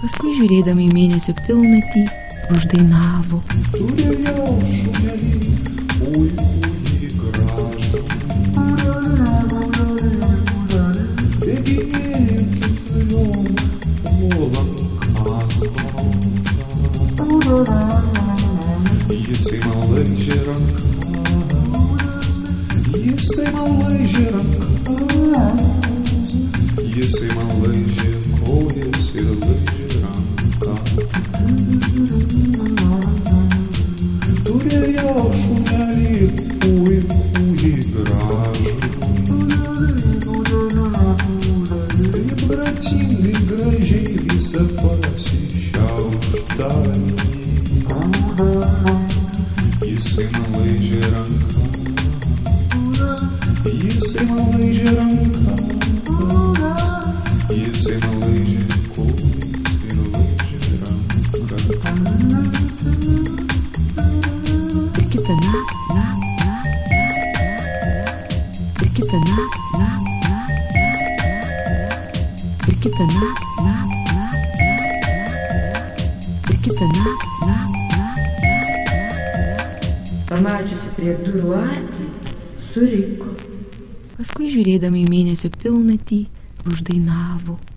Paskui žiūrėdama į mėnesio pilnatį uždainavo. Turėjau šunelį, puikų gražų. Bėginėjo kiekvienom uolon kasą. Jisai man laižė rankas, jisai man laižė kojas ir laižė ranką. Turėjau šunelį puikų gražų. Taip gracingai gražiai visą pasišiaušdami. Jisai man laižė ranką, jisai man laižė ranką, jisai man laižė kojas ir laižė ranką. Ir kitą naktį, ir kitą naktį, ir kitą naktį. Pamačiusi prie durų arklį, suriko. Paskui žiūrėdama į mėnesio pilnatį uždainavo.